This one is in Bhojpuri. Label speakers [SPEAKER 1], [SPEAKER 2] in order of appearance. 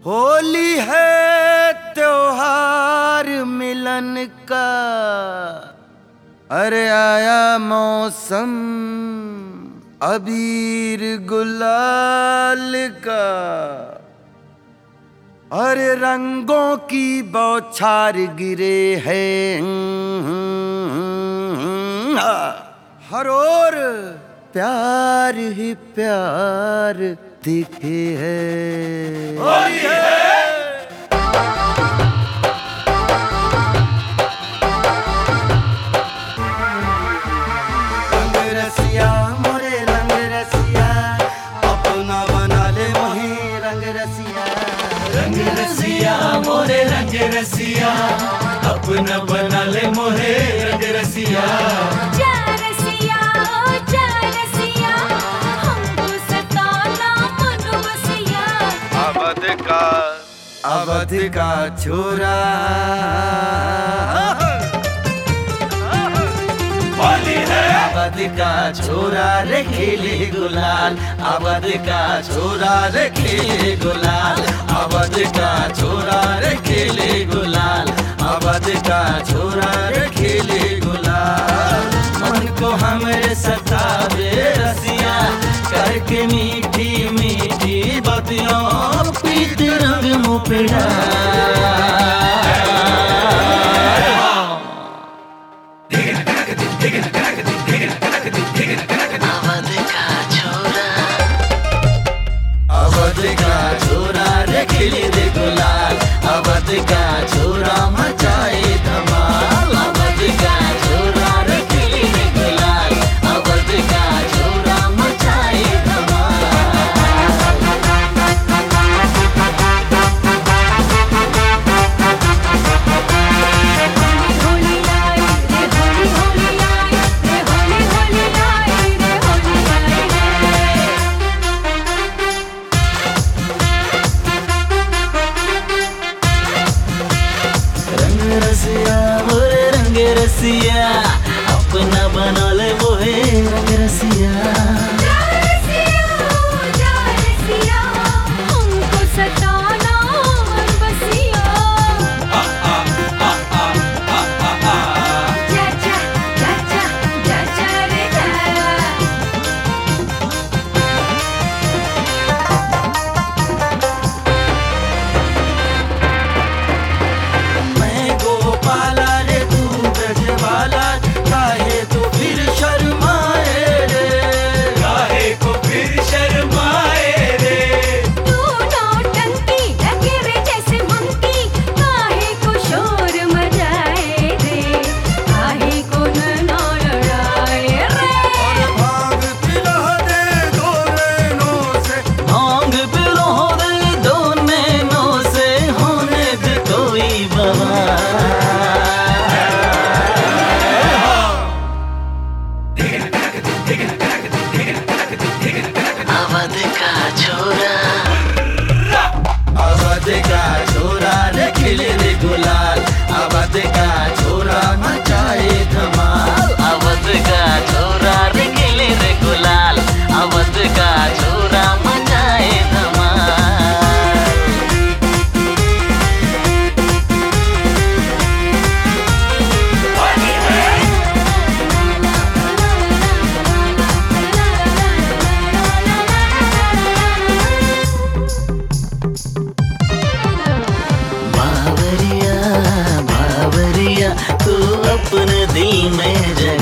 [SPEAKER 1] होली है त्योहार मिलन का, अरे आया मौसम अबीर गुलाल का। अरे रंगों की बौछार गिरे है हर ओर, प्यार ही प्यार दिखे है। होली है रंग रसिया मोरे रंग रसिया, अपना बना ले वही रंग रसिया।
[SPEAKER 2] रंग रसिया मोरे रंग रसिया, अपना बना ले मोहे रंग रसिया।
[SPEAKER 3] जा रसिया ओ जा रसिया, हमको सताना मन बसिया।
[SPEAKER 1] अवध का छोरा
[SPEAKER 2] होली है
[SPEAKER 1] अवध का छोरा रे खेले गुलाल, अवध का छोरा रे खेले गुलाल, अवध का छोरा रे खेले गुलाल, अवध का छोरा रे खेले गुलाल। मन को हमरे सतावे रसिया, करके मीठी मीठी बातियों पीत रंग मुँह पे अवध का छोरा रे खिले रे गुलाल, अवध का छोरा मचाए धमाल। अवध का छोरा रे खिले रे गुलाल, अवध का छोरा मचाए धमाल।
[SPEAKER 3] होली लाई रे होली होली लाई रे होली होली लाई रे होली लाई रे।
[SPEAKER 1] रंग रसिया मोरे रंग रसिया, अपना बना ले वो है रंग रसिया।
[SPEAKER 3] जा रसिया ओ जा रसिया, हमको सताना मन बसिया। जा जा जा जा जा जा रे जा।
[SPEAKER 1] मैं गोपाला रे तू ब्रजवाला, काहे तू फिर शर्माए रे।
[SPEAKER 2] काहे को फिर शर्माए रे।
[SPEAKER 3] तू नौटंकी लगे रे जैसे मंकी, काहे को शोर मचाए रे, काहे को न लड़ाए रे।
[SPEAKER 1] भांग पिला दे दो नैनों से, भांग पिला दे दो नैनों से, होने दे कोई बवाल। अवध का छोरा, अवध का छोरा रे खिले रे गुलाल, अवध का छोरा मचाए धमाल। अवध का छोरा रे खिले रे गुलाल, अवध का छोरा मचाए धमाल।
[SPEAKER 2] होली है
[SPEAKER 1] बावरिया बावरिया, तू अपने दिल में जगह